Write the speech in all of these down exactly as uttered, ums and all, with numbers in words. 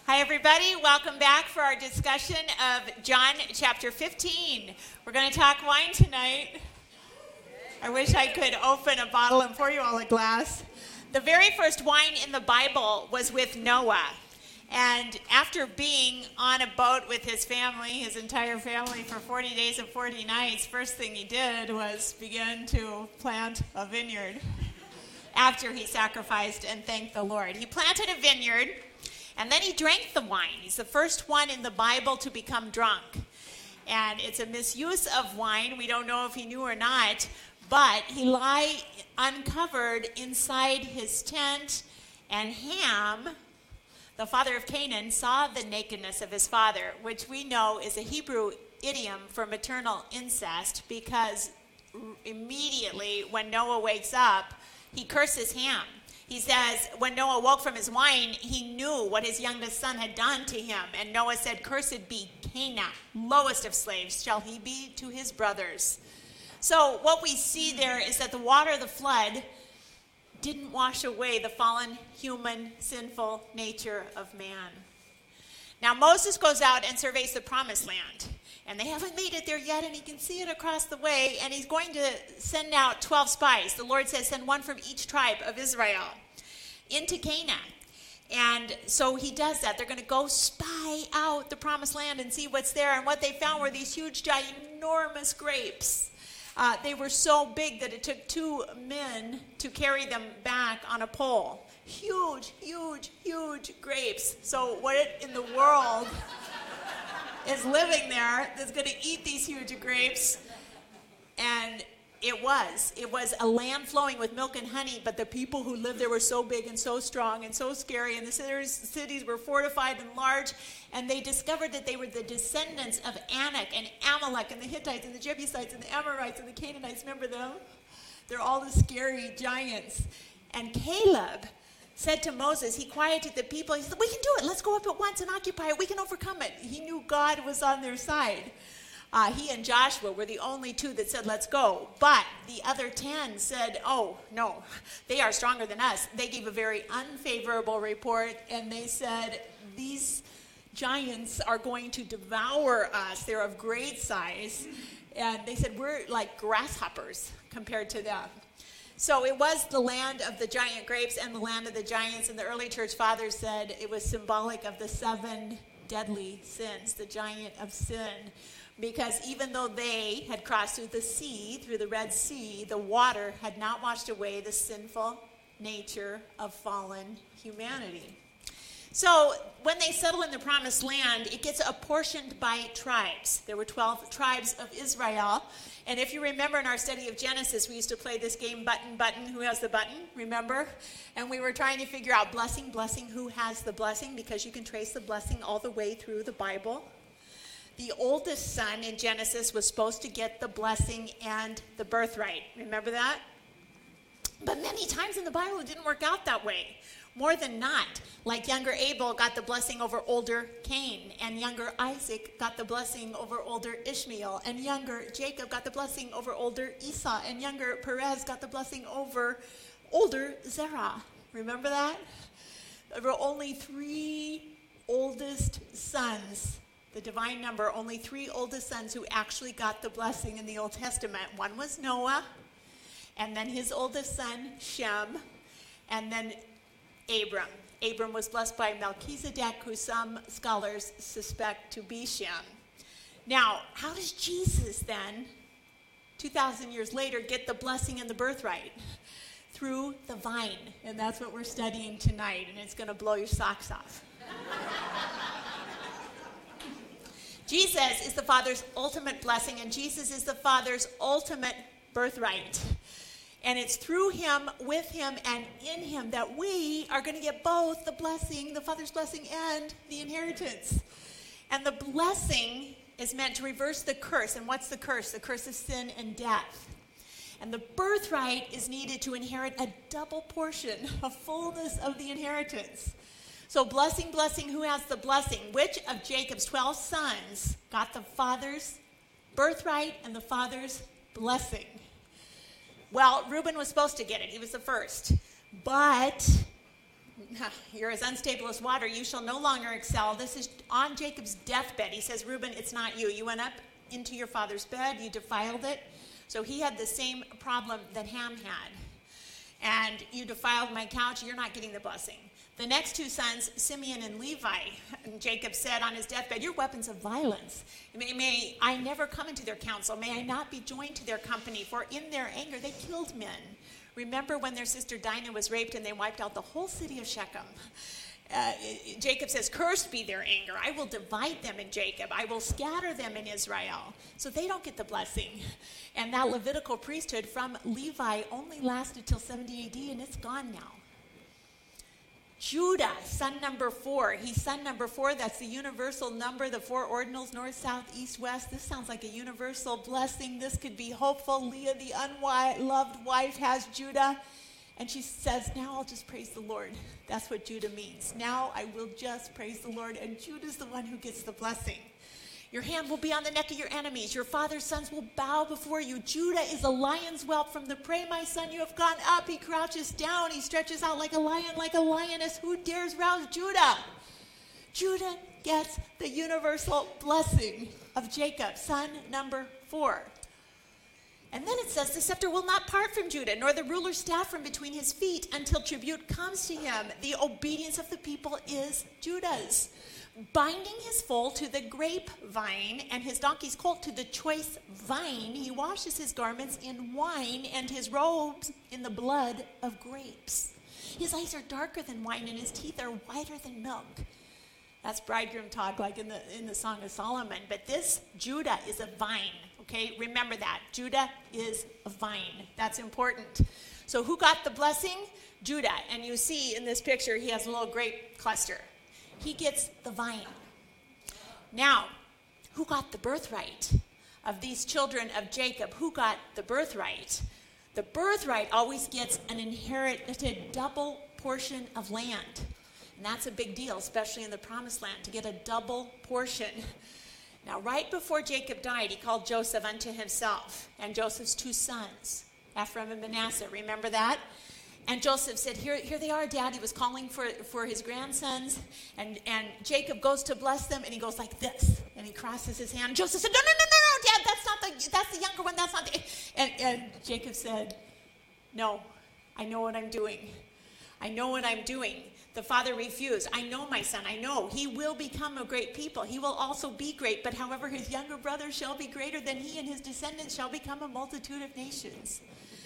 Hi, everybody. Welcome back for our discussion of John chapter fifteen. We're going to talk wine tonight. I wish I could open a bottle and pour you all a glass. The very first wine in the Bible was with Noah. And after being on a boat with his family, his entire family, for forty days and forty nights, first thing he did was begin to plant a vineyard after he sacrificed and thanked the Lord. He planted a vineyard, and then he drank the wine. He's the first one in the Bible to become drunk. And it's a misuse of wine. We don't know if he knew or not, but he lay uncovered inside his tent, and Ham, the father of Canaan, saw the nakedness of his father, which we know is a Hebrew idiom for maternal incest, because immediately when Noah wakes up, he curses Ham. He says, when Noah woke from his wine, he knew what his youngest son had done to him. And Noah said, "Cursed be Canaan, lowest of slaves shall he be to his brothers." So what we see there is that the water of the flood didn't wash away the fallen human sinful nature of man. Now Moses goes out and surveys the promised land. And they haven't made it there yet, and he can see it across the way, and he's going to send out twelve spies. The Lord says, send one from each tribe of Israel into Canaan. And so he does that. They're going to go spy out the promised land and see what's there. And what they found were these huge, ginormous grapes. Uh, they were so big that it took two men to carry them back on a pole. Huge, huge, huge grapes. So what in the world is living there that's going to eat these huge grapes? And it was. It was a land flowing with milk and honey, but the people who lived there were so big and so strong and so scary, and the cities, cities were fortified and large, and they discovered that they were the descendants of Anak and Amalek and the Hittites and the Jebusites and the Amorites and the Canaanites. Remember them? They're all the scary giants. And Caleb said to Moses, he quieted the people. He said, we can do it. Let's go up at once and occupy it. We can overcome it. He knew God was on their side. Uh, he and Joshua were the only two that said, let's go. But the other ten said, oh, no, they are stronger than us. They gave a very unfavorable report, and they said, these giants are going to devour us. They're of great size. And they said, we're like grasshoppers compared to them. So it was the land of the giant grapes and the land of the giants, and the early church fathers said it was symbolic of the seven deadly sins, the giant of sin, because even though they had crossed through the sea, through the Red Sea, the water had not washed away the sinful nature of fallen humanity. So when they settle in the promised land, it gets apportioned by tribes. There were twelve tribes of Israel. And if you remember in our study of Genesis, we used to play this game, button, button, who has the button, remember? And we were trying to figure out blessing, blessing, who has the blessing, because you can trace the blessing all the way through the Bible. The oldest son in Genesis was supposed to get the blessing and the birthright. Remember that? But many times in the Bible, it didn't work out that way. More than not, like younger Abel got the blessing over older Cain, and younger Isaac got the blessing over older Ishmael, and younger Jacob got the blessing over older Esau, and younger Perez got the blessing over older Zerah. Remember that? There were only three oldest sons, the divine number, only three oldest sons who actually got the blessing in the Old Testament. One was Noah, and then his oldest son, Shem, and then Abram. Abram was blessed by Melchizedek, who some scholars suspect to be Shem. Now, how does Jesus then, two thousand years later, get the blessing and the birthright? Through the vine. And that's what we're studying tonight, and it's going to blow your socks off. Jesus is the Father's ultimate blessing, and Jesus is the Father's ultimate birthright. And it's through him, with him, and in him that we are going to get both the blessing, the Father's blessing, and the inheritance. And the blessing is meant to reverse the curse. And what's the curse? The curse of sin and death. And the birthright is needed to inherit a double portion, a fullness of the inheritance. So blessing, blessing, who has the blessing? Which of Jacob's twelve sons got the Father's birthright and the Father's blessing? Well, Reuben was supposed to get it. He was the first. But You're as unstable as water. You shall no longer excel. This is on Jacob's deathbed. He says, Reuben, it's not you. You went up into your father's bed. You defiled it. So he had the same problem that Ham had. And you defiled my couch. You're not getting the blessing. The next two sons, Simeon and Levi, and Jacob said on his deathbed, you're weapons of violence. May, may I never come into their counsel. May I not be joined to their company. For in their anger they killed men. Remember when their sister Dinah was raped and they wiped out the whole city of Shechem. Uh, Jacob says, cursed be their anger. I will divide them in Jacob. I will scatter them in Israel. So they don't get the blessing. And that Levitical priesthood from Levi only lasted till seventy A D, and it's gone now. Judah, son number four. He's son number four. That's the universal number, the four ordinals, north, south, east, west. This sounds like a universal blessing. This could be hopeful. Leah, the unloved wife, has Judah. And she says, now I'll just praise the Lord. That's what Judah means. Now I will just praise the Lord. And Judah's the one who gets the blessing. Your hand will be on the neck of your enemies. Your father's sons will bow before you. Judah is a lion's whelp from the prey, my son. You have gone up. He crouches down. He stretches out like a lion, like a lioness. Who dares rouse Judah? Judah gets the universal blessing of Jacob, son number four. And then it says, the scepter will not part from Judah, nor the ruler's staff from between his feet, until tribute comes to him. The obedience of the people is Judah's. Binding his foal to the grapevine and his donkey's colt to the choice vine, he washes his garments in wine and his robes in the blood of grapes. His eyes are darker than wine and his teeth are whiter than milk. That's bridegroom talk like in the in the Song of Solomon. But this Judah is a vine, okay? Remember that. Judah is a vine. That's important. So who got the blessing? Judah. And you see in this picture, he has a little grape cluster. He gets the vine. Now, who got the birthright of these children of Jacob? Who got the birthright? The birthright always gets an inherited double portion of land. And that's a big deal, especially in the promised land, to get a double portion. Now, right before Jacob died, he called Joseph unto himself and Joseph's two sons, Ephraim and Manasseh. Remember that? And Joseph said, here, here they are, Dad. He was calling for, for his grandsons. And, and Jacob goes to bless them, and he goes like this. And he crosses his hand. Joseph said, no, no, no, no, no, Dad, that's not the, that's the younger one. That's not the... And, and Jacob said, no, I know what I'm doing. I know what I'm doing. The father refused. I know, my son, I know. He will become a great people. He will also be great. But however, his younger brother shall be greater than he, and his descendants shall become a multitude of nations.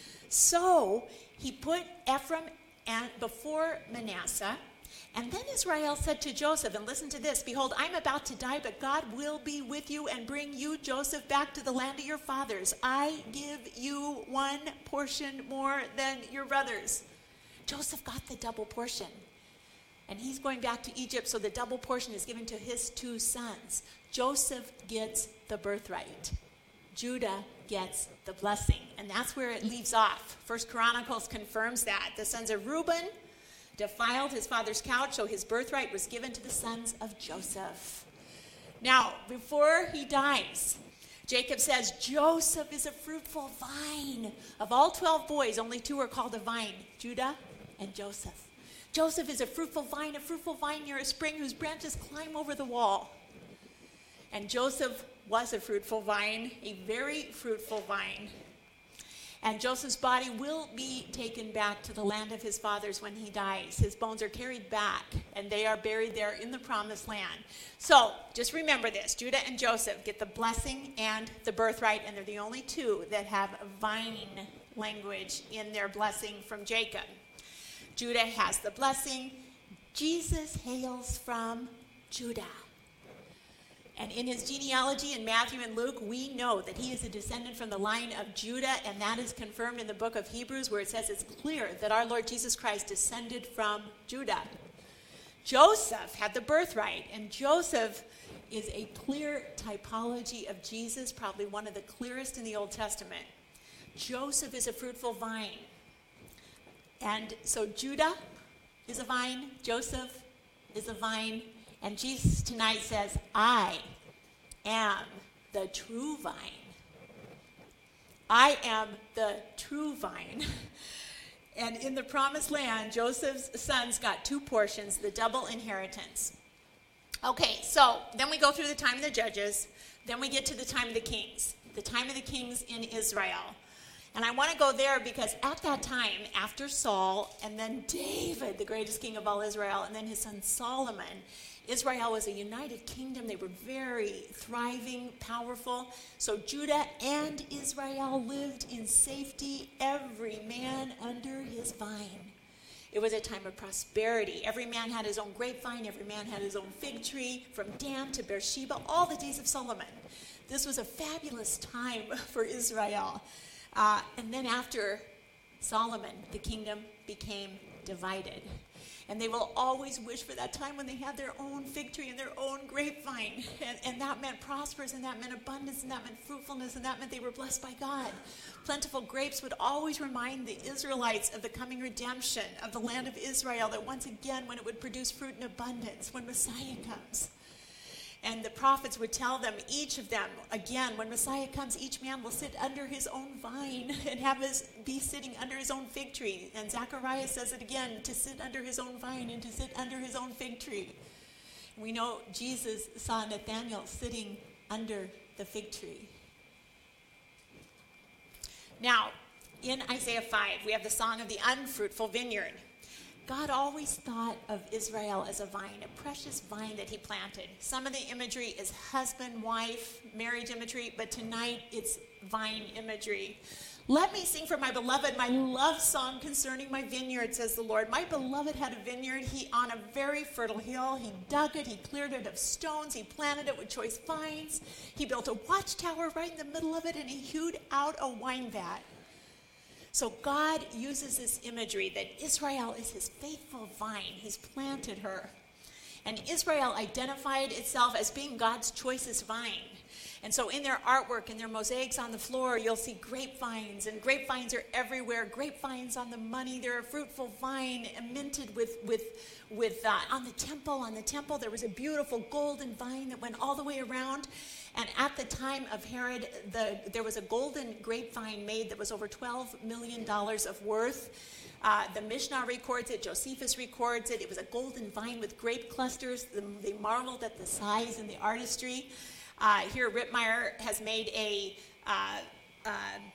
So he put Ephraim and before Manasseh. And then Israel said to Joseph, and listen to this, behold, I'm about to die, but God will be with you and bring you, Joseph, back to the land of your fathers. I give you one portion more than your brothers. Joseph got the double portion. And he's going back to Egypt, so the double portion is given to his two sons. Joseph gets the birthright. Judah gets the blessing. And that's where it leaves off. First Chronicles confirms that. The sons of Reuben defiled his father's couch, so his birthright was given to the sons of Joseph. Now, before he dies, Jacob says, Joseph is a fruitful vine. Of all twelve boys, only two are called a vine, Judah and Joseph. Joseph is a fruitful vine, a fruitful vine near a spring whose branches climb over the wall. And Joseph was a fruitful vine, a very fruitful vine. And Joseph's body will be taken back to the land of his fathers when he dies. His bones are carried back, and they are buried there in the promised land. So just remember this. Judah and Joseph get the blessing and the birthright, and they're the only two that have vine language in their blessing from Jacob. Judah has the blessing. Jesus hails from Judah. And in his genealogy in Matthew and Luke, we know that he is a descendant from the line of Judah, and that is confirmed in the book of Hebrews, where it says it's clear that our Lord Jesus Christ descended from Judah. Joseph had the birthright, and Joseph is a clear typology of Jesus, probably one of the clearest in the Old Testament. Joseph is a fruitful vine. And so Judah is a vine, Joseph is a vine, and Jesus tonight says, I am the true vine. I am the true vine. And in the promised land, Joseph's sons got two portions, the double inheritance. Okay, so then we go through the time of the judges. Then we get to the time of the kings, the time of the kings in Israel. And I want to go there because at that time, after Saul and then David, the greatest king of all Israel, and then his son Solomon, Israel was a united kingdom. They were very thriving, powerful. So Judah and Israel lived in safety, every man under his vine. It was a time of prosperity. Every man had his own grapevine. Every man had his own fig tree, from Dan to Beersheba, all the days of Solomon. This was a fabulous time for Israel. Uh, and then after Solomon, the kingdom became divided. And they will always wish for that time when they had their own fig tree and their own grapevine. And, and that meant prosperous, and that meant abundance, and that meant fruitfulness, and that meant they were blessed by God. Plentiful grapes would always remind the Israelites of the coming redemption of the land of Israel, that once again, when it would produce fruit in abundance, when Messiah comes. And the prophets would tell them, each of them, again, when Messiah comes, each man will sit under his own vine and have his be sitting under his own fig tree. And Zechariah says it again, to sit under his own vine and to sit under his own fig tree. We know Jesus saw Nathanael sitting under the fig tree. Now, in Isaiah five, we have the song of the unfruitful vineyard. God always thought of Israel as a vine, a precious vine that he planted. Some of the imagery is husband, wife, marriage imagery, but tonight it's vine imagery. Let me sing for my beloved my love song concerning my vineyard, says the Lord. My beloved had a vineyard. He on a very fertile hill. He dug it. He cleared it of stones. He planted it with choice vines. He built a watchtower right in the middle of it, and he hewed out a wine vat. So God uses this imagery that Israel is his faithful vine. He's planted her. And Israel identified itself as being God's choicest vine. And so in their artwork and their mosaics on the floor, you'll see grapevines, and grapevines are everywhere. Grapevines on the money. They're a fruitful vine minted with, with, with uh, on the temple. On the temple, there was a beautiful golden vine that went all the way around. And at the time of Herod, the, there was a golden grapevine made that was over twelve million dollars of worth. Uh, the Mishnah records it. Josephus records it. It was a golden vine with grape clusters. The, they marveled at the size and the artistry. Uh, here, Rittmeyer has made a uh, uh,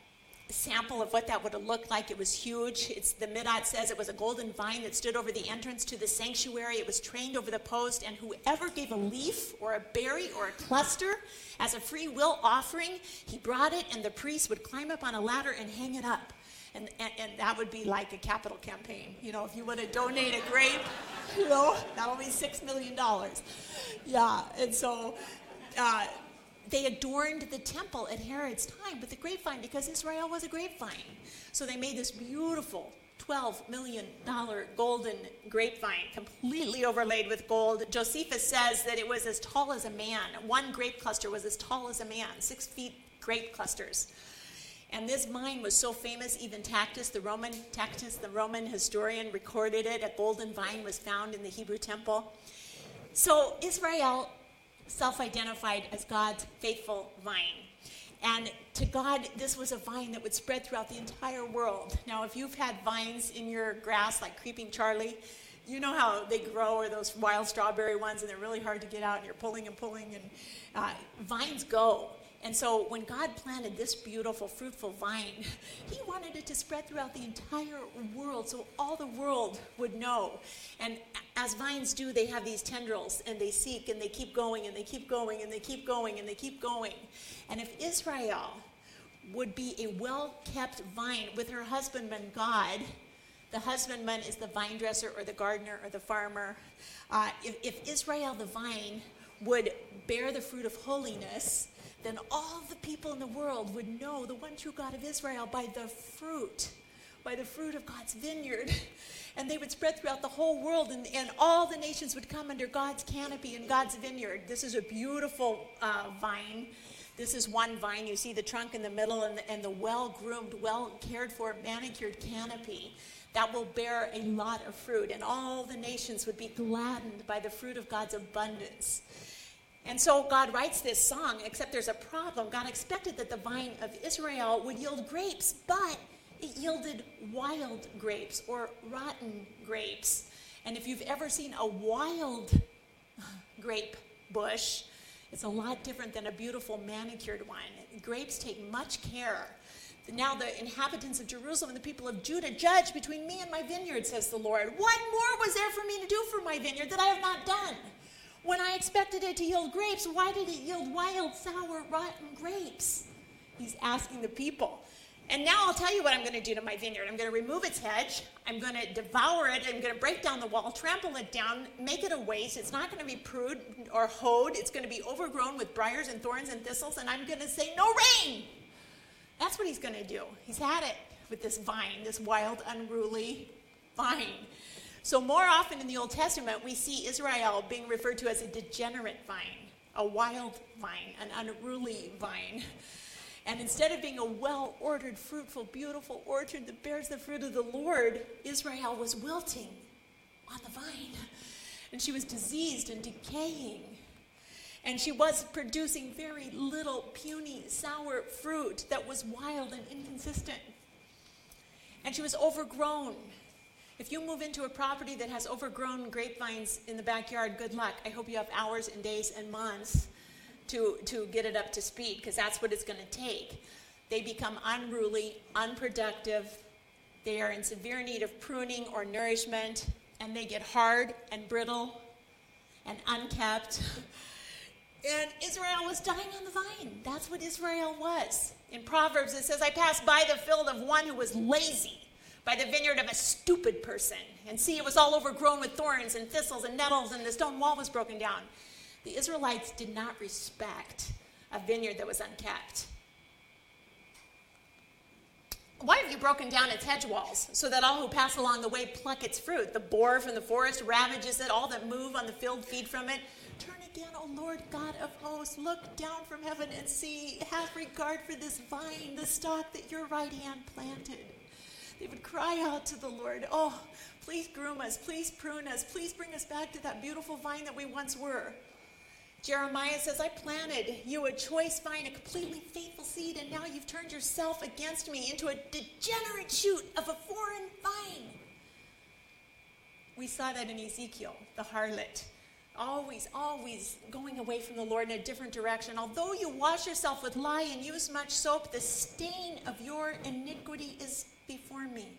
sample of what that would have looked like. It was huge. It's, the Midat says it was a golden vine that stood over the entrance to the sanctuary. It was trained over the post, and whoever gave a leaf or a berry or a cluster as a free will offering, he brought it, and the priest would climb up on a ladder and hang it up. And, and, and that would be like a capital campaign. You know, if you want to donate a grape, you know, that'll be six million dollars. Yeah, and so uh, they adorned the temple at Herod's time with the grapevine because Israel was a grapevine. So they made this beautiful twelve million dollars golden grapevine, completely overlaid with gold. Josephus says that it was as tall as a man. One grape cluster was as tall as a man, six feet grape clusters. And this vine was so famous, even Tacitus, the Roman Tacitus, the Roman historian, recorded it. A golden vine was found in the Hebrew temple. So Israel self-identified as God's faithful vine. And to God, this was a vine that would spread throughout the entire world. Now, if you've had vines in your grass, like Creeping Charlie, you know how they grow, or those wild strawberry ones, and they're really hard to get out, and you're pulling and pulling, and uh, vines go. And so when God planted this beautiful, fruitful vine, he wanted it to spread throughout the entire world so all the world would know. And as vines do, they have these tendrils, and they seek, and they keep going, and they keep going, and they keep going, and they keep going. And if Israel would be a well-kept vine with her husbandman, God, the husbandman is the vine dresser or the gardener or the farmer. Uh, if, if Israel, the vine, would bear the fruit of holiness, then all the people in the world would know the one true God of Israel by the fruit, by the fruit of God's vineyard. And they would spread throughout the whole world, and, and all the nations would come under God's canopy and God's vineyard. This is a beautiful uh, vine. This is one vine. You see the trunk in the middle and the, and the well-groomed, well-cared-for, manicured canopy. That will bear a lot of fruit, and all the nations would be gladdened by the fruit of God's abundance. And so God writes this song, except there's a problem. God expected that the vine of Israel would yield grapes, but it yielded wild grapes or rotten grapes. And if you've ever seen a wild grape bush, it's a lot different than a beautiful manicured one. Grapes take much care. Now the inhabitants of Jerusalem and the people of Judah judge between me and my vineyard, says the Lord. What more was there for me to do for my vineyard that I have not done? When I expected it to yield grapes, why did it yield wild, sour, rotten grapes? He's asking the people. And now I'll tell you what I'm going to do to my vineyard. I'm going to remove its hedge. I'm going to devour it. I'm going to break down the wall, trample it down, make it a waste. It's not going to be pruned or hoed. It's going to be overgrown with briars and thorns and thistles. And I'm going to say, no rain. That's what he's going to do. He's had it with this vine, this wild, unruly vine. So more often in the Old Testament, we see Israel being referred to as a degenerate vine, a wild vine, an unruly vine. And instead of being a well-ordered, fruitful, beautiful orchard that bears the fruit of the Lord, Israel was wilting on the vine. And she was diseased and decaying. And she was producing very little puny, sour fruit that was wild and inconsistent. And she was overgrown. If you move into a property that has overgrown grapevines in the backyard, good luck. I hope you have hours and days and months to, to get it up to speed, because that's what it's going to take. They become unruly, unproductive. They are in severe need of pruning or nourishment, and they get hard and brittle and unkept. And Israel was dying on the vine. That's what Israel was. In Proverbs, it says, I passed by the field of one who was lazy, by the vineyard of a stupid person. And see, it was all overgrown with thorns and thistles and nettles, and the stone wall was broken down. The Israelites did not respect a vineyard that was unkept. Why have you broken down its hedge walls, so that all who pass along the way pluck its fruit? The boar from the forest ravages it, all that move on the field feed from it. Turn again, O Lord God of hosts, look down from heaven and see. Have regard for this vine, the stalk that your right hand planted. They would cry out to the Lord, oh, please groom us, please prune us, please bring us back to that beautiful vine that we once were. Jeremiah says, I planted you a choice vine, a completely faithful seed, and now you've turned yourself against me into a degenerate shoot of a foreign vine. We saw that in Ezekiel, the harlot, always, always going away from the Lord in a different direction. Although you wash yourself with lye and use much soap, the stain of your iniquity is before me.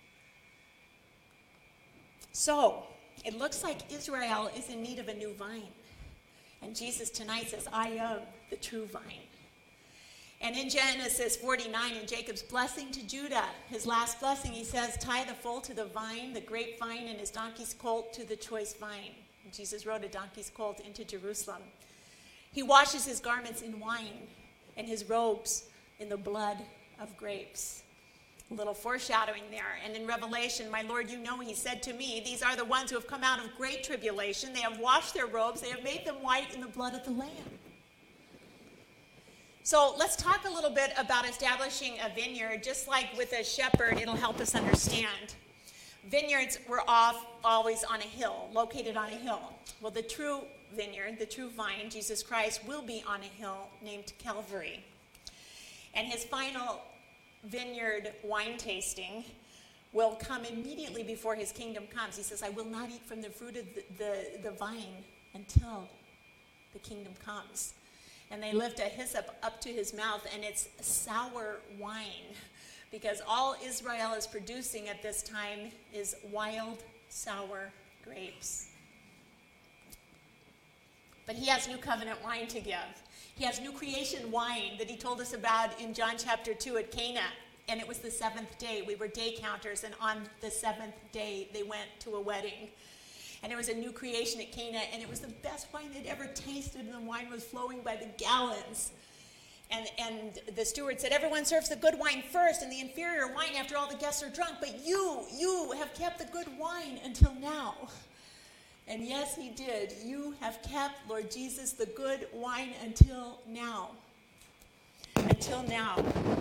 So, it looks like Israel is in need of a new vine. And Jesus tonight says, I am the true vine. And in Genesis forty-nine, in Jacob's blessing to Judah, his last blessing, he says, tie the foal to the vine, the grapevine, and his donkey's colt to the choice vine. And Jesus rode a donkey's colt into Jerusalem. He washes his garments in wine and his robes in the blood of grapes. A little foreshadowing there. And in Revelation, my Lord, you know, he said to me, these are the ones who have come out of great tribulation. They have washed their robes. They have made them white in the blood of the Lamb. So let's talk a little bit about establishing a vineyard. Just like with a shepherd, it'll help us understand. Vineyards were off, always on a hill, located on a hill. Well, the true vineyard, the true vine, Jesus Christ, will be on a hill named Calvary. And his final vineyard wine tasting will come immediately before his kingdom comes. He says, I will not eat from the fruit of the, the, the vine until the kingdom comes. And they lift a hyssop up to his mouth, and it's sour wine, because all Israel is producing at this time is wild, sour grapes. But he has new covenant wine to give. He has new creation wine that he told us about in John chapter two at Cana. And it was the seventh day. We were day counters, and on the seventh day, they went to a wedding. And it was a new creation at Cana, and it was the best wine they'd ever tasted, and the wine was flowing by the gallons. And, and the steward said, everyone serves the good wine first, and the inferior wine after all the guests are drunk. But you, you have kept the good wine until now. And yes, he did. You have kept, Lord Jesus, the good wine until now. Until now.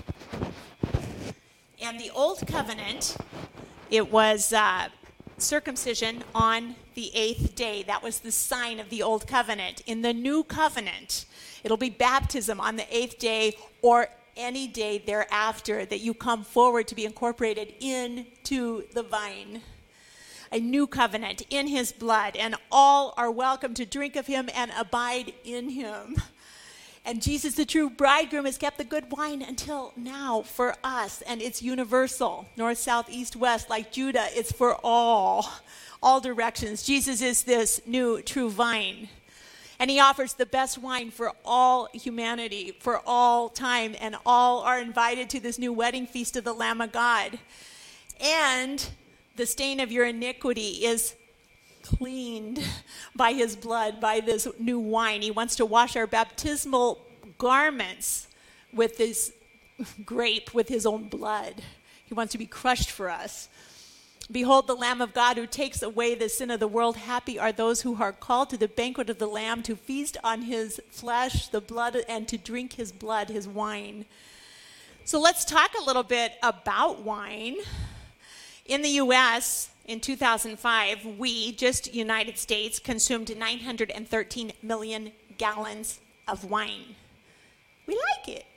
And the old covenant, it was uh, circumcision on the eighth day. That was the sign of the old covenant. In the new covenant, it'll be baptism on the eighth day, or any day thereafter that you come forward to be incorporated into the vine. A new covenant in his blood, and all are welcome to drink of him and abide in him. And Jesus, the true bridegroom, has kept the good wine until now for us, and it's universal. North, south, east, west, like Judah, it's for all, all directions. Jesus is this new true vine, and he offers the best wine for all humanity, for all time, and all are invited to this new wedding feast of the Lamb of God. And the stain of your iniquity is cleaned by his blood, by this new wine. He wants to wash our baptismal garments with this grape, with his own blood. He wants to be crushed for us. Behold the Lamb of God who takes away the sin of the world. Happy are those who are called to the banquet of the Lamb, to feast on his flesh, the blood, and to drink his blood, his wine. So let's talk a little bit about wine. In the U S, in two thousand five, we, just United States, consumed nine hundred thirteen million gallons of wine. We like it.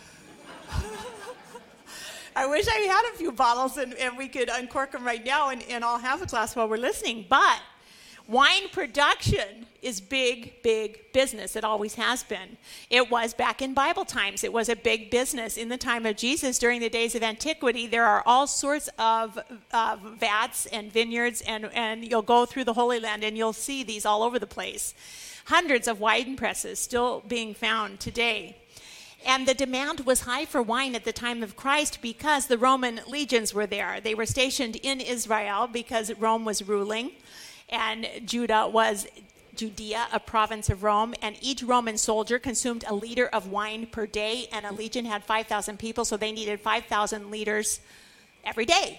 I wish I had a few bottles and, and we could uncork them right now and, and I'll have a glass while we're listening. But wine production is big, big business. It always has been. It was back in Bible times. It was a big business in the time of Jesus. During the days of antiquity, there are all sorts of uh, vats and vineyards, and, and you'll go through the Holy Land and you'll see these all over the place. Hundreds of wine presses still being found today. And the demand was high for wine at the time of Christ because the Roman legions were there. They were stationed in Israel because Rome was ruling, and Judah was Judea, a province of Rome, and each Roman soldier consumed a liter of wine per day, and a legion had five thousand people, so they needed five thousand liters every day,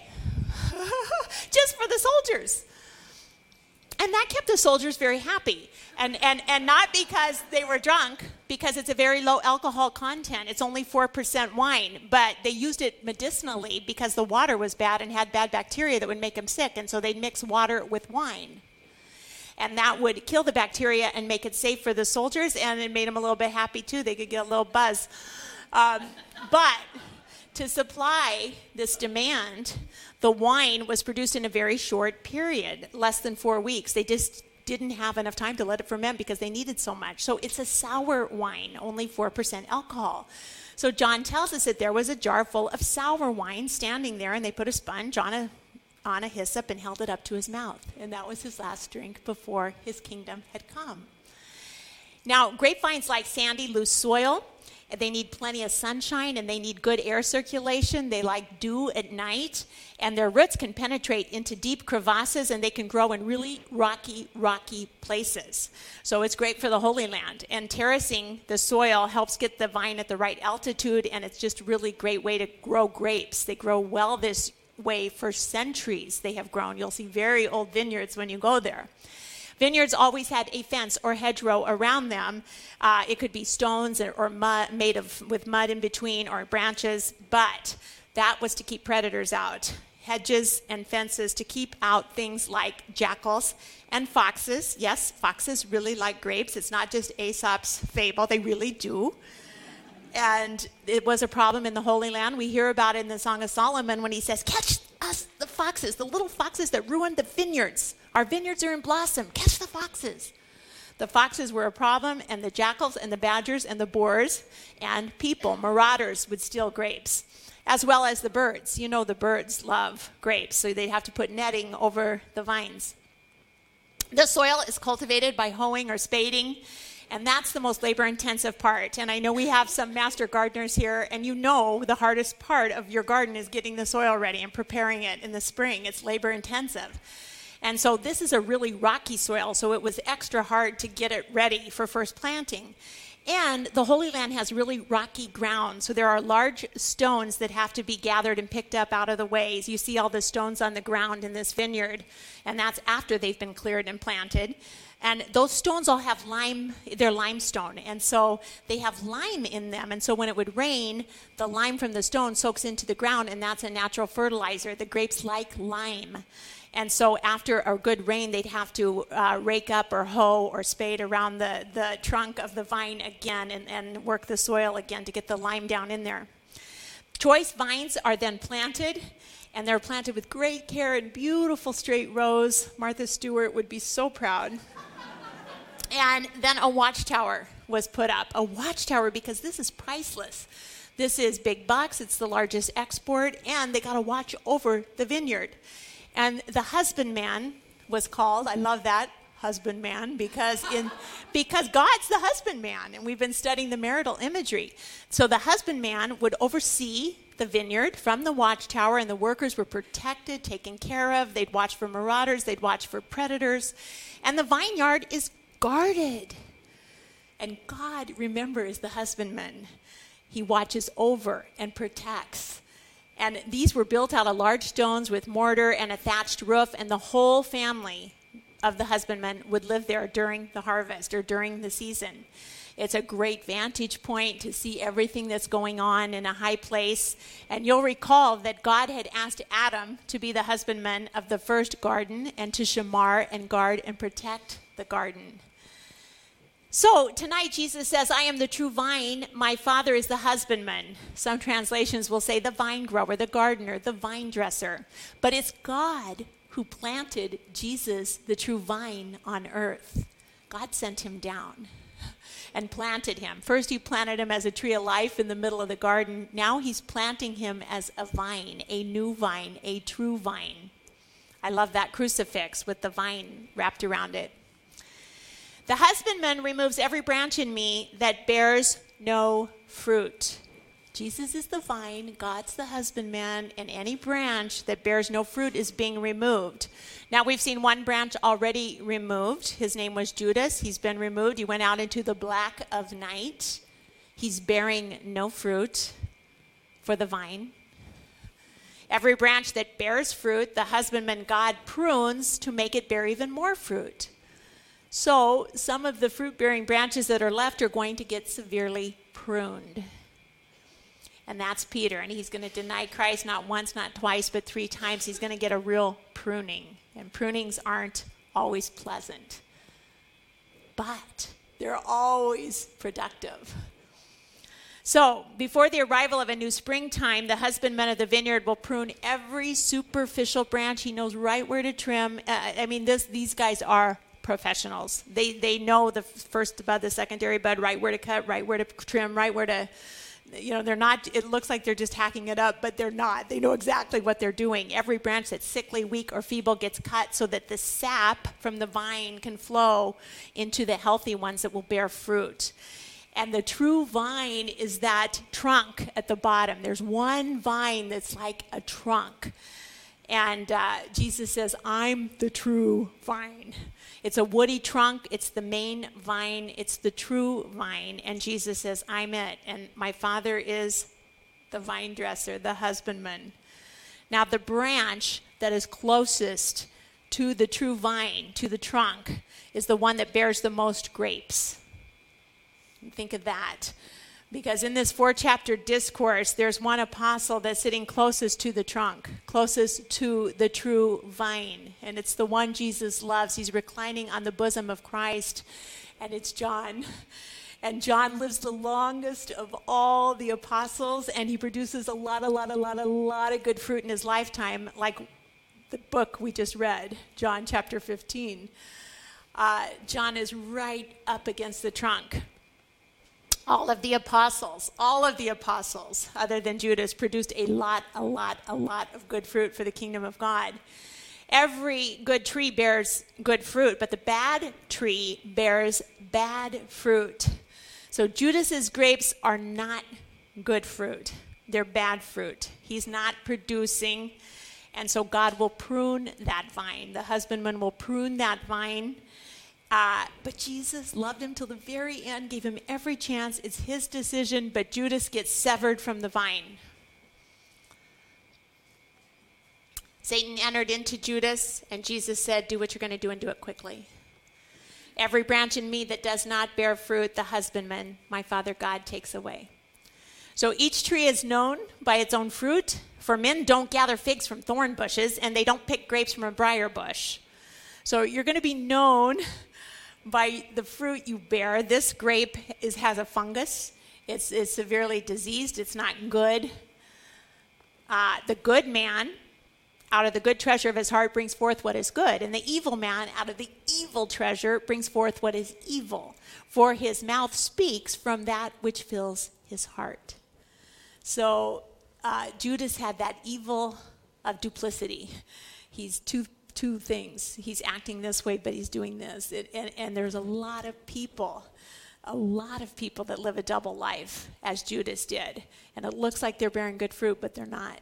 just for the soldiers. And that kept the soldiers very happy, and, and, and not because they were drunk, because it's a very low alcohol content. It's only four percent wine, but they used it medicinally because the water was bad and had bad bacteria that would make them sick, and so they'd mix water with wine. And that would kill the bacteria and make it safe for the soldiers, and it made them a little bit happy too. They could get a little buzz. Um, but to supply this demand, the wine was produced in a very short period, less than four weeks. They just didn't have enough time to let it ferment because they needed so much. So it's a sour wine, only four percent alcohol. So John tells us that there was a jar full of sour wine standing there, and they put a sponge on a on a hyssop and held it up to his mouth. And that was his last drink before his kingdom had come. Now, grapevines like sandy, loose soil. They need plenty of sunshine, and they need good air circulation. They like dew at night, and their roots can penetrate into deep crevasses, and they can grow in really rocky, rocky places. So it's great for the Holy Land. And terracing the soil helps get the vine at the right altitude, and it's just a really great way to grow grapes. They grow well this way for centuries. They have grown. You'll see very old vineyards when you go there. Vineyards always had a fence or hedgerow around them. Uh, it could be stones or, or mud, made of with mud in between, or branches, but that was to keep predators out. Hedges and fences to keep out things like jackals and foxes. Yes, foxes really like grapes. It's not just Aesop's fable. They really do. And it was a problem in the Holy Land. We hear about it in the Song of Solomon when he says, "Catch us the foxes, the little foxes that ruined the vineyards. Our vineyards are in blossom. Catch the foxes." The foxes were a problem, and the jackals and the badgers and the boars and people, marauders, would steal grapes, as well as the birds. You know the birds love grapes, so they have to put netting over the vines. The soil is cultivated by hoeing or spading, and that's the most labor-intensive part. And I know we have some master gardeners here, and you know the hardest part of your garden is getting the soil ready and preparing it in the spring. It's labor-intensive. And so this is a really rocky soil, so it was extra hard to get it ready for first planting. And the Holy Land has really rocky ground, so there are large stones that have to be gathered and picked up out of the ways. You see all the stones on the ground in this vineyard, and that's after they've been cleared and planted. And those stones all have lime, they're limestone, and so they have lime in them. And so when it would rain, the lime from the stone soaks into the ground, and that's a natural fertilizer. The grapes like lime. And so after a good rain, they'd have to uh, rake up or hoe or spade around the, the trunk of the vine again and, and work the soil again to get the lime down in there. Choice vines are then planted, and they're planted with great care in beautiful straight rows. Martha Stewart would be so proud. And then a watchtower was put up. A watchtower, because this is priceless. This is big bucks. It's the largest export, and they got to watch over the vineyard. And the husbandman was called, I love that, husbandman, because in because God's the husbandman, and we've been studying the marital imagery. So the husbandman would oversee the vineyard from the watchtower, and the workers were protected, taken care of. They'd watch for marauders. They'd watch for predators. And the vineyard is guarded. And God, remember, is the husbandman. He watches over and protects. And these were built out of large stones with mortar and a thatched roof, and the whole family of the husbandman would live there during the harvest or during the season. It's a great vantage point to see everything that's going on in a high place. And you'll recall that God had asked Adam to be the husbandman of the first garden and to shamar and guard and protect the garden. So tonight Jesus says, I am the true vine, my Father is the husbandman. Some translations will say the vine grower, the gardener, the vine dresser. But it's God who planted Jesus, the true vine, on earth. God sent him down and planted him. First he planted him as a tree of life in the middle of the garden. Now he's planting him as a vine, a new vine, a true vine. I love that crucifix with the vine wrapped around it. The husbandman removes every branch in me that bears no fruit. Jesus is the vine, God's the husbandman, and any branch that bears no fruit is being removed. Now we've seen one branch already removed. His name was Judas. He's been removed. He went out into the black of night. He's bearing no fruit for the vine. Every branch that bears fruit, the husbandman God prunes to make it bear even more fruit. So some of the fruit-bearing branches that are left are going to get severely pruned. And that's Peter. And he's going to deny Christ not once, not twice, but three times. He's going to get a real pruning. And prunings aren't always pleasant. But they're always productive. So before the arrival of a new springtime, the husbandman of the vineyard will prune every superficial branch. He knows right where to trim. Uh, I mean, this, these guys are professionals. They they know the first bud, the secondary bud, right where to cut, right where to trim, right where to, you know, they're not, it looks like they're just hacking it up, but they're not. They know exactly what they're doing. Every branch that's sickly, weak, or feeble gets cut so that the sap from the vine can flow into the healthy ones that will bear fruit. And the true vine is that trunk at the bottom. There's one vine that's like a trunk. And uh, Jesus says, I'm the true vine. It's a woody trunk. It's the main vine. It's the true vine. And Jesus says, I'm it. And my Father is the vine dresser, the husbandman. Now, the branch that is closest to the true vine, to the trunk, is the one that bears the most grapes. Think of that. Because in this four-chapter discourse, there's one apostle that's sitting closest to the trunk, closest to the true vine. And it's the one Jesus loves. He's reclining on the bosom of Christ, and it's John. And John lives the longest of all the apostles, and he produces a lot, a lot, a lot, a lot of good fruit in his lifetime, like the book we just read, John chapter fifteen. Uh, John is right up against the trunk. All of the apostles, all of the apostles, other than Judas, produced a lot, a lot, a lot of good fruit for the kingdom of God. Every good tree bears good fruit, but the bad tree bears bad fruit. So Judas's grapes are not good fruit. They're bad fruit. He's not producing, and so God will prune that vine. The husbandman will prune that vine. Uh, but Jesus loved him till the very end, gave him every chance. It's his decision, but Judas gets severed from the vine. Satan entered into Judas, and Jesus said, do what you're going to do and do it quickly. Every branch in me that does not bear fruit, the husbandman, my Father God, takes away. So each tree is known by its own fruit. For men don't gather figs from thorn bushes, and they don't pick grapes from a briar bush. So you're going to be known by the fruit you bear. This grape is, has a fungus. It's, it's severely diseased. It's not good. Uh, the good man, out of the good treasure of his heart, brings forth what is good. And the evil man, out of the evil treasure, brings forth what is evil. For his mouth speaks from that which fills his heart. So uh, Judas had that evil of duplicity. He's two two things. He's acting this way, but he's doing this. It, and, and there's a lot of people, a lot of people that live a double life, as Judas did. And it looks like they're bearing good fruit, but they're not.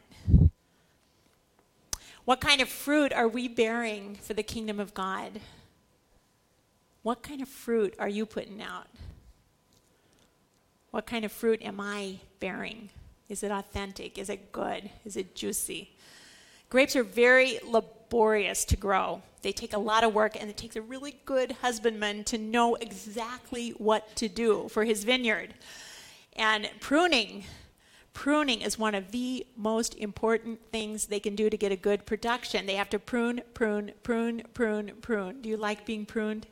What kind of fruit are we bearing for the kingdom of God? What kind of fruit are you putting out? What kind of fruit am I bearing? Is it authentic? Is it good? Is it juicy? Grapes are very laborious to grow. They take a lot of work, and it takes a really good husbandman to know exactly what to do for his vineyard. And pruning, pruning is one of the most important things they can do to get a good production. They have to prune, prune, prune, prune, prune. Do you like being pruned?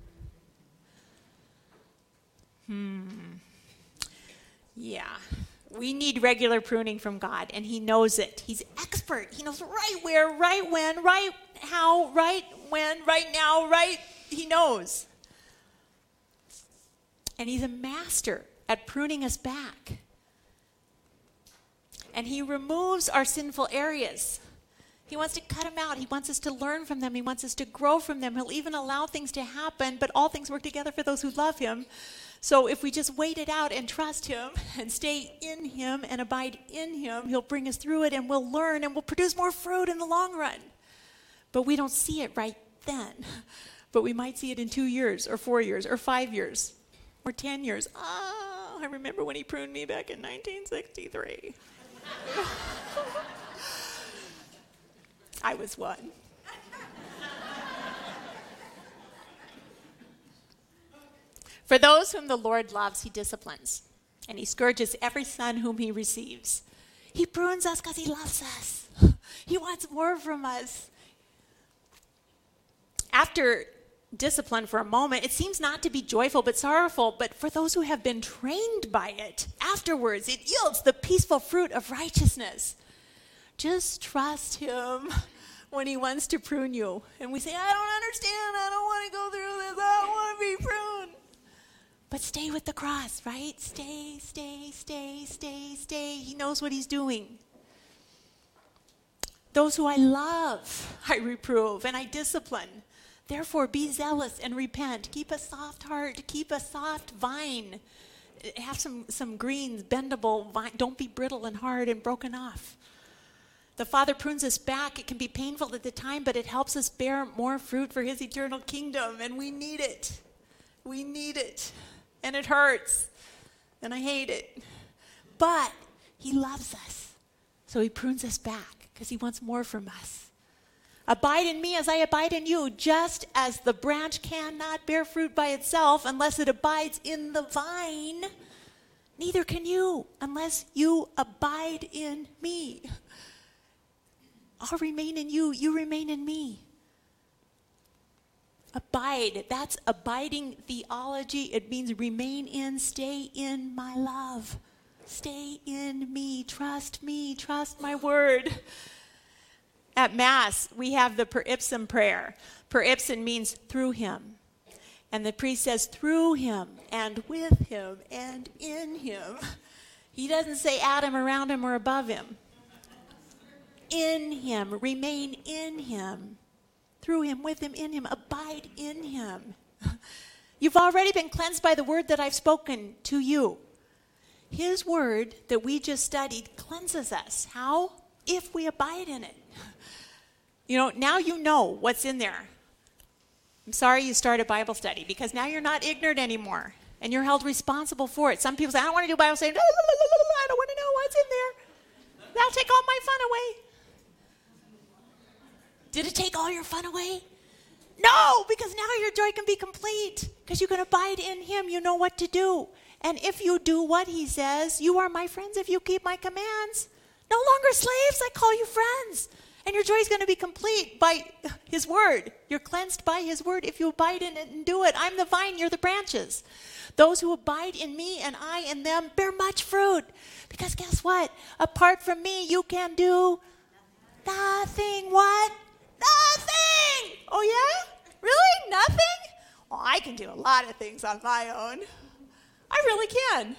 Hmm. Yeah. We need regular pruning from God, and he knows it. He's expert. He knows right where, right when, right how, right when, right now, right. He knows. And he's a master at pruning us back. And he removes our sinful areas. He wants to cut them out. He wants us to learn from them. He wants us to grow from them. He'll even allow things to happen, but all things work together for those who love him. So if we just wait it out and trust him and stay in him and abide in him, he'll bring us through it, and we'll learn, and we'll produce more fruit in the long run. But we don't see it right then. But we might see it in two years or four years or five years or ten years. Oh, I remember when he pruned me back in nineteen sixty-three. I was one. For those whom the Lord loves, he disciplines, and he scourges every son whom he receives. He prunes us because he loves us. He wants more from us. After discipline for a moment, it seems not to be joyful but sorrowful, but for those who have been trained by it, afterwards it yields the peaceful fruit of righteousness. Just trust him when he wants to prune you. And we say, I don't understand, I don't want to go through this, I don't want to be pruned. But stay with the cross, right? Stay, stay, stay, stay, stay. He knows what he's doing. Those who I love, I reprove and I discipline. Therefore, be zealous and repent. Keep a soft heart. Keep a soft vine. Have some, some greens, bendable vine. Don't be brittle and hard and broken off. The Father prunes us back. It can be painful at the time, but it helps us bear more fruit for his eternal kingdom, and we need it. We need it. And it hurts, and I hate it. But he loves us, so he prunes us back because he wants more from us. Abide in me as I abide in you, just as the branch cannot bear fruit by itself unless it abides in the vine, neither can you unless you abide in me. I'll remain in you, you remain in me. Abide, that's abiding theology. It means remain in, stay in my love. Stay in me, trust me, trust my word. At Mass, we have the per ipsum prayer. Per ipsum means through him. And the priest says through him and with him and in him. He doesn't say at him, around him, or above him. In him, remain in him. Through him, with him, in him, abide in him. You've already been cleansed by the word that I've spoken to you. His word that we just studied cleanses us. How? If we abide in it. You know, now you know what's in there. I'm sorry you started Bible study, because now you're not ignorant anymore, and you're held responsible for it. Some people say, I don't want to do Bible study. I don't want to know what's in there. That'll take all my fun away. Did it take all your fun away? No, because now your joy can be complete, because you can abide in him. You know what to do. And if you do what he says, you are my friends if you keep my commands. No longer slaves, I call you friends. And your joy is going to be complete by his word. You're cleansed by his word if you abide in it and do it. I'm the vine, you're the branches. Those who abide in me and I in them bear much fruit. Because guess what? Apart from me, you can do nothing. What? Nothing! Oh yeah? Really? Nothing? Well, I can do a lot of things on my own. I really can.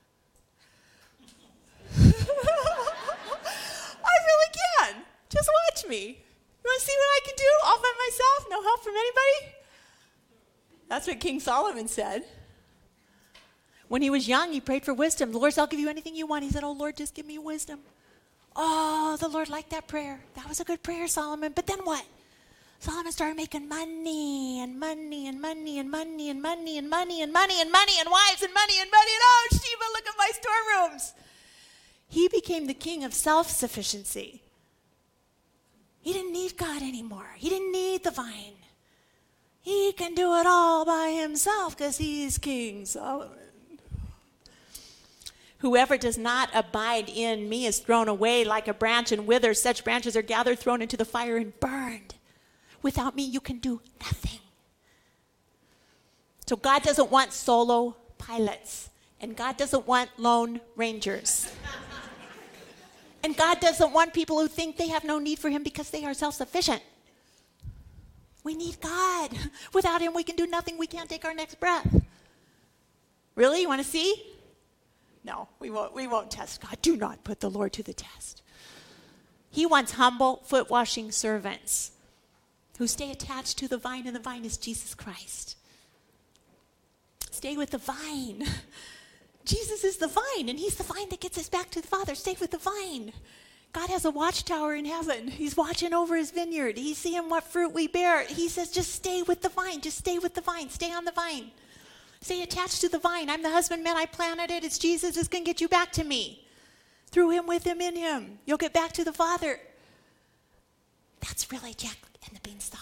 I really can. Just watch me. You want to see what I can do all by myself? No help from anybody? That's what King Solomon said. When he was young, he prayed for wisdom. Lord, I'll give you anything you want. He said, oh, Lord, just give me wisdom. Oh, the Lord liked that prayer. That was a good prayer, Solomon. But then what? Solomon started making money and money and money and money and money and money and money and money and wives and money and money. And oh, Sheba, look at my storerooms. He became the king of self-sufficiency. He didn't need God anymore. He didn't need the vine. He can do it all by himself because he's King Solomon. Whoever does not abide in me is thrown away like a branch and withers. Such branches are gathered, thrown into the fire, and burned. Without me, you can do nothing. So God doesn't want solo pilots. And God doesn't want lone rangers. And God doesn't want people who think they have no need for him because they are self-sufficient. We need God. Without him, we can do nothing. We can't take our next breath. Really? You want to see? No, we won't, we won't test God. Do not put the Lord to the test. He wants humble, foot-washing servants who stay attached to the vine, and the vine is Jesus Christ. Stay with the vine. Jesus is the vine, and he's the vine that gets us back to the Father. Stay with the vine. God has a watchtower in heaven. He's watching over his vineyard. He's seeing what fruit we bear. He says, just stay with the vine. Just stay with the vine. Stay on the vine. Stay attached to the vine. I'm the husbandman. I planted it. It's Jesus. It's going to get you back to me. Through him, with him, in him. You'll get back to the Father. That's really Jack and the Beanstalk.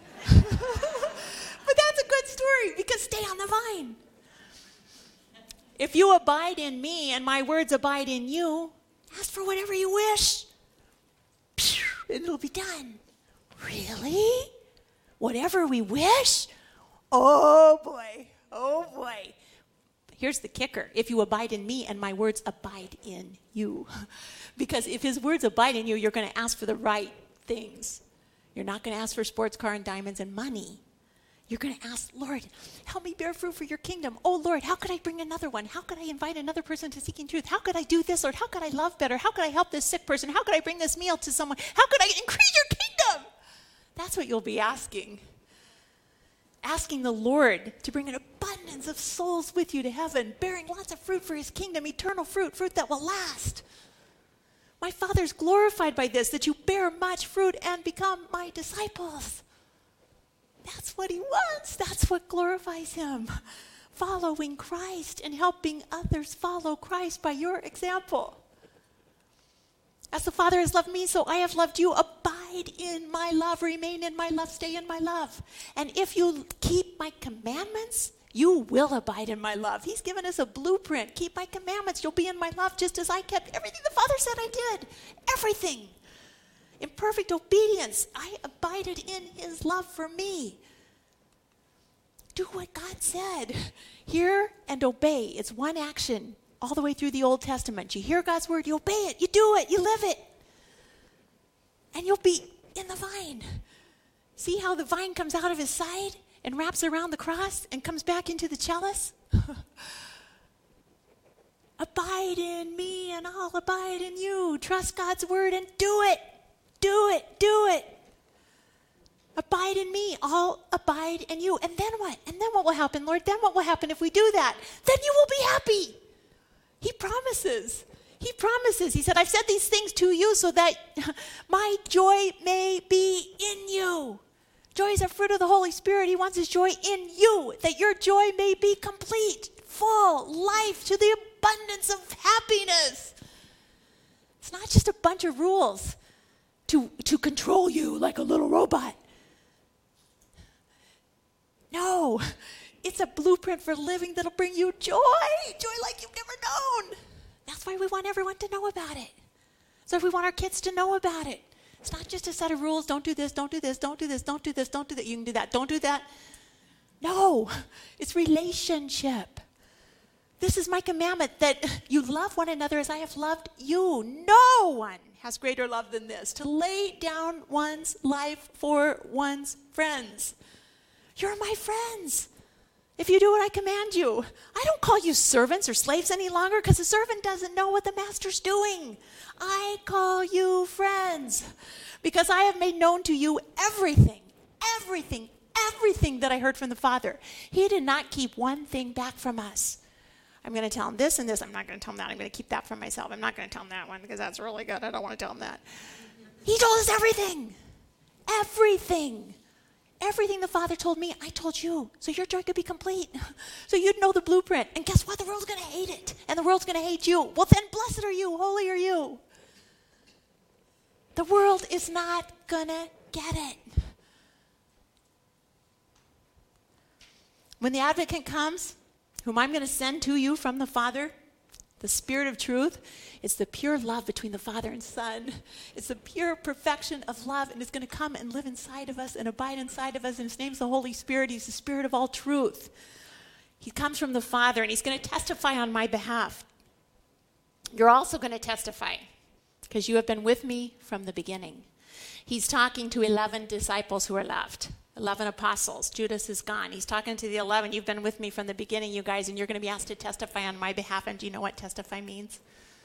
But that's a good story because stay on the vine. If you abide in me and my words abide in you, ask for whatever you wish. It'll be done. Really? Whatever we wish? Oh boy. Oh boy. Here's the kicker. If you abide in me and my words abide in you. Because if his words abide in you, you're going to ask for the right things. You're not going to ask for a sports car and diamonds and money. You're going to ask, Lord, help me bear fruit for your kingdom. Oh, Lord, how could I bring another one? How could I invite another person to seeking truth? How could I do this, Lord? How could I love better? How could I help this sick person? How could I bring this meal to someone? How could I increase your kingdom? That's what you'll be asking. Asking the Lord to bring an abundance of souls with you to heaven, bearing lots of fruit for his kingdom, eternal fruit, fruit that will last. My Father's glorified by this, that you bear much fruit and become my disciples. That's what he wants. That's what glorifies him. Following Christ and helping others follow Christ by your example. As the Father has loved me, so I have loved you. Abide in my love. Remain in my love. Stay in my love. And if you keep my commandments, you will abide in my love. He's given us a blueprint. Keep my commandments. You'll be in my love just as I kept everything the Father said I did. Everything. In perfect obedience, I abided in his love for me. Do what God said. Hear and obey. It's one action all the way through the Old Testament. You hear God's word, you obey it, you do it, you live it. And you'll be in the vine. See how the vine comes out of his side and wraps around the cross and comes back into the chalice? Abide in me and I'll abide in you. Trust God's word and do it. Do it, do it. Abide in me, I'll abide in you. And then what? And then what will happen, Lord? Then what will happen if we do that? Then you will be happy. He promises. He promises. He said, I've said these things to you so that my joy may be in you. Joy is a fruit of the Holy Spirit. He wants his joy in you, that your joy may be complete, full, life to the abundance of happiness. It's not just a bunch of rules to, to control you like a little robot. No, it's It's a blueprint for living that'll bring you joy, joy like you've never known. That's why we want everyone to know about it. So if we want our kids to know about it, it's not just a set of rules. Don't do this, don't do this, don't do this, don't do this, don't do that. You can do that, don't do that. No, it's relationship. This is my commandment, that you love one another as I have loved you. No one has greater love than this, to lay down one's life for one's friends. You're my friends if you do what I command you. I don't call you servants or slaves any longer, because a servant doesn't know what the master's doing. I call you friends because I have made known to you everything, everything, everything that I heard from the Father. He did not keep one thing back from us. I'm going to tell him this and this. I'm not going to tell him that. I'm going to keep that for myself. I'm not going to tell him that one because that's really good. I don't want to tell him that. He told us everything. Everything. Everything the Father told me, I told you. So your joy could be complete. So you'd know the blueprint. And guess what? The world's going to hate it. And the world's going to hate you. Well, then blessed are you. Holy are you. The world is not going to get it. When the advocate comes, whom I'm going to send to you from the Father, the Spirit of truth, it's the pure love between the Father and Son. It's the pure perfection of love, and it's going to come and live inside of us and abide inside of us, and his name's the Holy Spirit. He's the Spirit of all truth. He comes from the Father, and he's going to testify on my behalf. You're also going to testify because you have been with me from the beginning. He's talking to eleven disciples who are left. eleven apostles. Judas is gone. He's talking to the eleven. You've been with me from the beginning, you guys, and you're going to be asked to testify on my behalf. And do you know what testify means?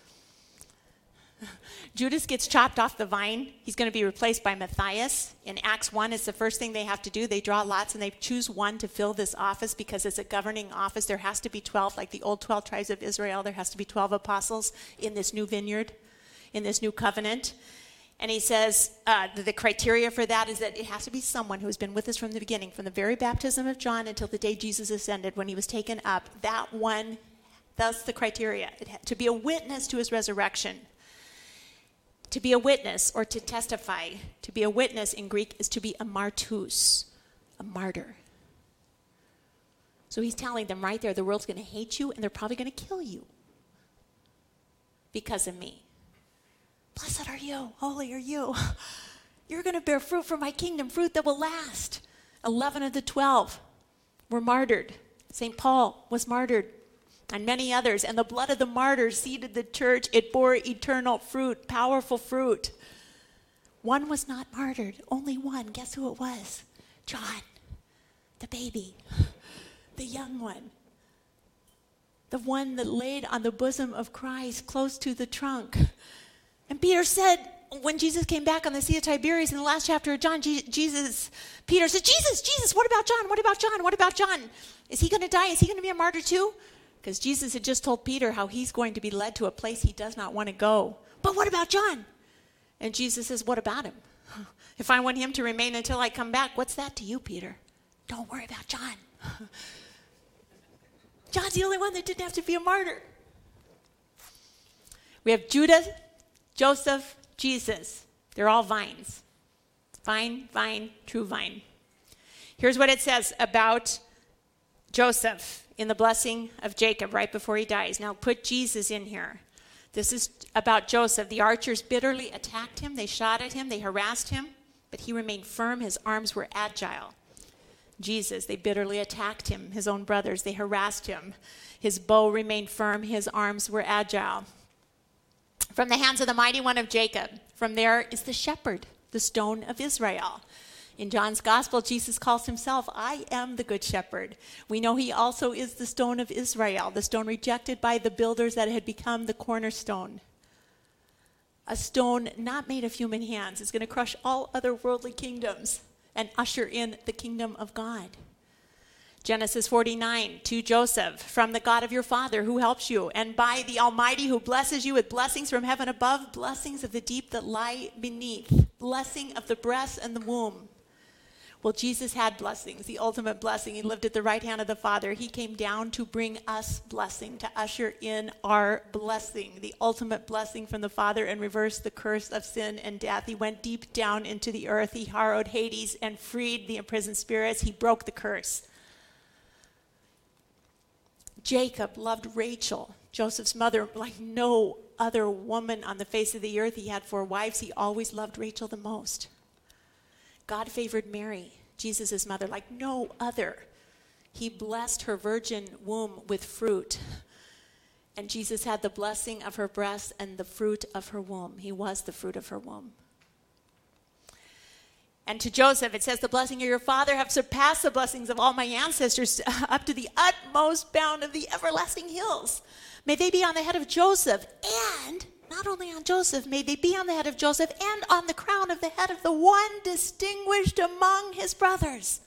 Judas gets chopped off the vine. He's going to be replaced by Matthias. In Acts one, it's the first thing they have to do. They draw lots and they choose one to fill this office because it's a governing office. There has to be twelve, like the old twelve tribes of Israel. There has to be twelve apostles in this new vineyard, in this new covenant. And he says uh, the, the criteria for that is that it has to be someone who has been with us from the beginning, from the very baptism of John until the day Jesus ascended, when he was taken up. That one, that's the criteria. It had to be a witness to his resurrection. To be a witness or to testify, to be a witness in Greek is to be a martus, a martyr. So he's telling them right there, the world's going to hate you and they're probably going to kill you because of me. Blessed are you, holy are you. You're going to bear fruit for my kingdom, fruit that will last. Eleven of the twelve were martyred. Saint Paul was martyred, and many others. And the blood of the martyrs seeded the church. It bore eternal fruit, powerful fruit. One was not martyred, only one. Guess who it was? John, the baby, the young one. The one that laid on the bosom of Christ close to the trunk. And Peter said, when Jesus came back on the Sea of Tiberias in the last chapter of John, Je- Jesus, Peter said, Jesus, Jesus, what about John? What about John? What about John? Is he going to die? Is he going to be a martyr too? Because Jesus had just told Peter how he's going to be led to a place he does not want to go. But what about John? And Jesus says, what about him? If I want him to remain until I come back, what's that to you, Peter? Don't worry about John. John's the only one that didn't have to be a martyr. We have Judas, Joseph, Jesus. They're all vines. Vine, vine, true vine. Here's what it says about Joseph in the blessing of Jacob right before he dies. Now put Jesus in here. This is about Joseph. The archers bitterly attacked him. They shot at him. They harassed him. But he remained firm. His arms were agile. Jesus, they bitterly attacked him. His own brothers, they harassed him. His bow remained firm. His arms were agile. From the hands of the mighty one of Jacob, from there is the shepherd, the stone of Israel. In John's gospel, Jesus calls himself, I am the good shepherd. We know he also is the stone of Israel, the stone rejected by the builders that had become the cornerstone. A stone not made of human hands. It's going to crush all other worldly kingdoms and usher in the kingdom of God. Genesis forty-nine, to Joseph, from the God of your father who helps you, and by the Almighty who blesses you with blessings from heaven above, blessings of the deep that lie beneath, blessing of the breast and the womb. Well, Jesus had blessings, the ultimate blessing. He lived at the right hand of the Father. He came down to bring us blessing, to usher in our blessing, the ultimate blessing from the Father, and reverse the curse of sin and death. He went deep down into the earth. He harrowed Hades and freed the imprisoned spirits. He broke the curse. Jacob loved Rachel, Joseph's mother, like no other woman on the face of the earth. He had four wives. He always loved Rachel the most. God favored Mary, Jesus' mother, like no other. He blessed her virgin womb with fruit. And Jesus had the blessing of her breast and the fruit of her womb. He was the fruit of her womb. And to Joseph, it says, the blessing of your father have surpassed the blessings of all my ancestors up to the utmost bound of the everlasting hills. May they be on the head of Joseph, and not only on Joseph, may they be on the head of Joseph and on the crown of the head of the one distinguished among his brothers.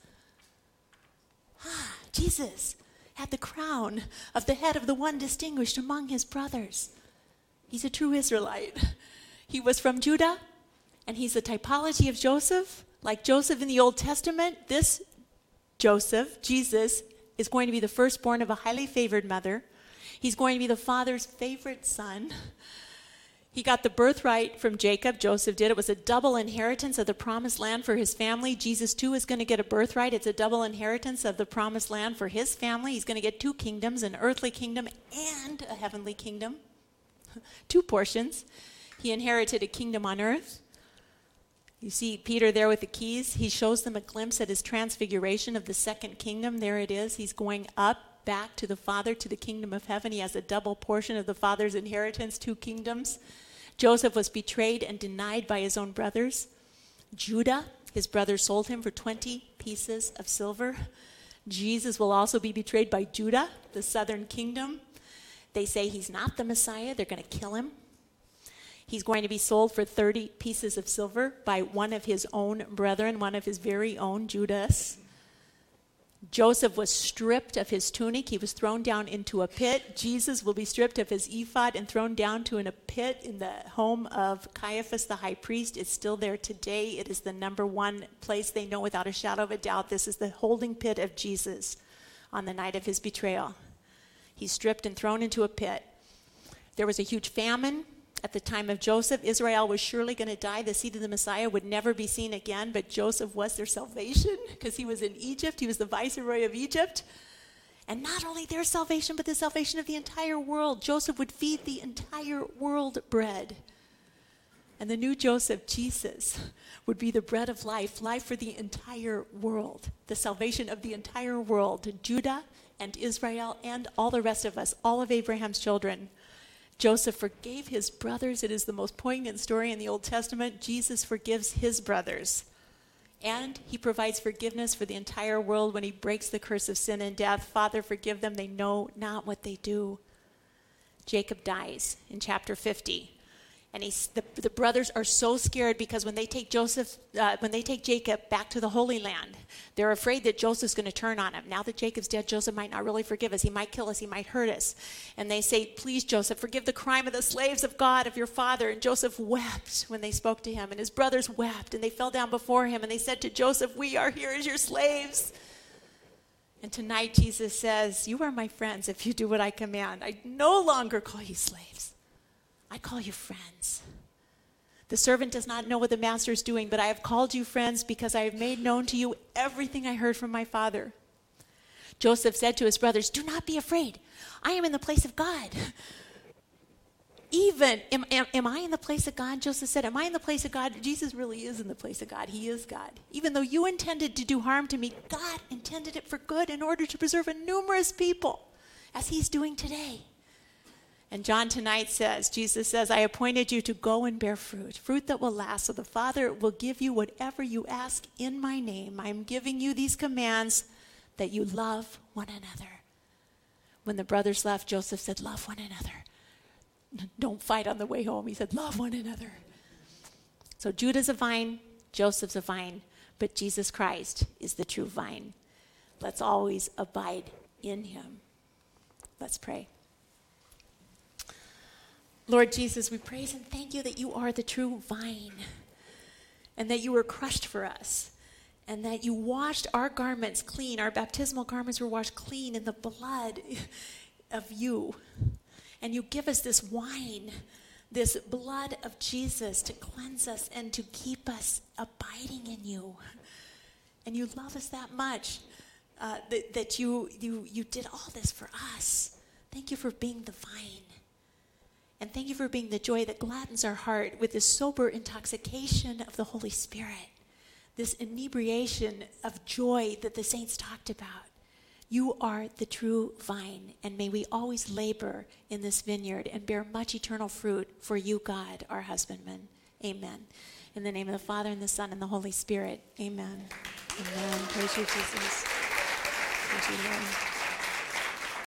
Ah, Jesus had the crown of the head of the one distinguished among his brothers. He's a true Israelite. He was from Judah, and he's a typology of Joseph. Like Joseph in the Old Testament, this Joseph, Jesus, is going to be the firstborn of a highly favored mother. He's going to be the father's favorite son. He got the birthright from Jacob. Joseph did. It was a double inheritance of the promised land for his family. Jesus, too, is going to get a birthright. It's a double inheritance of the promised land for his family. He's going to get two kingdoms, an earthly kingdom and a heavenly kingdom. Two portions. He inherited a kingdom on earth. You see Peter there with the keys. He shows them a glimpse at his transfiguration of the second kingdom. There it is. He's going up back to the Father, to the kingdom of heaven. He has a double portion of the Father's inheritance, two kingdoms. Joseph was betrayed and denied by his own brothers. Judah, his brother, sold him for twenty pieces of silver. Jesus will also be betrayed by Judah, the southern kingdom. They say he's not the Messiah. They're going to kill him. He's going to be sold for thirty pieces of silver by one of his own brethren, one of his very own, Judas. Joseph was stripped of his tunic. He was thrown down into a pit. Jesus will be stripped of his ephod and thrown down to in a pit in the home of Caiaphas, the high priest. It's still there today. It is the number one place they know without a shadow of a doubt. This is the holding pit of Jesus on the night of his betrayal. He's stripped and thrown into a pit. There was a huge famine. At the time of Joseph, Israel was surely going to die. The seed of the Messiah would never be seen again, but Joseph was their salvation because he was in Egypt. He was the viceroy of Egypt. And not only their salvation, but the salvation of the entire world. Joseph would feed the entire world bread. And the new Joseph, Jesus, would be the bread of life, life for the entire world, the salvation of the entire world, Judah and Israel and all the rest of us, all of Abraham's children. Joseph forgave his brothers. It is the most poignant story in the Old Testament. Jesus forgives his brothers. And he provides forgiveness for the entire world when he breaks the curse of sin and death. Father, forgive them. They know not what they do. Jacob dies in chapter fifty. And he's, the, the brothers are so scared because when they take Joseph, uh, when they take Jacob back to the Holy Land, they're afraid that Joseph's going to turn on him. Now that Jacob's dead, Joseph might not really forgive us. He might kill us. He might hurt us. And they say, please, Joseph, forgive the crime of the slaves of God, of your father. And Joseph wept when they spoke to him. And his brothers wept. And they fell down before him. And they said to Joseph, we are here as your slaves. And tonight Jesus says, you are my friends if you do what I command. I no longer call you slaves. I call you friends. The servant does not know what the master is doing, but I have called you friends because I have made known to you everything I heard from my father. Joseph said to his brothers, do not be afraid. I am in the place of God. Even, am, am, am I in the place of God? Joseph said, am I in the place of God? Jesus really is in the place of God. He is God. Even though you intended to do harm to me, God intended it for good in order to preserve a numerous people, as he's doing today. And John tonight says, Jesus says, I appointed you to go and bear fruit, fruit that will last, so the Father will give you whatever you ask in my name. I'm giving you these commands that you love one another. When the brothers left, Joseph said, love one another. Don't fight on the way home. He said, love one another. So Judah's a vine, Joseph's a vine, but Jesus Christ is the true vine. Let's always abide in him. Let's pray. Lord Jesus, we praise and thank you that you are the true vine and that you were crushed for us and that you washed our garments clean. Our baptismal garments were washed clean in the blood of you. And you give us this wine, this blood of Jesus to cleanse us and to keep us abiding in you. And you love us that much. uh, that, that you, you, you did all this for us. Thank you for being the vine. And thank you for being the joy that gladdens our heart with this sober intoxication of the Holy Spirit, this inebriation of joy that the saints talked about. You are the true vine, and may we always labor in this vineyard and bear much eternal fruit for you, God, our husbandman. Amen. In the name of the Father, and the Son, and the Holy Spirit. Amen. Amen. Praise you, Jesus. Praise you, Lord.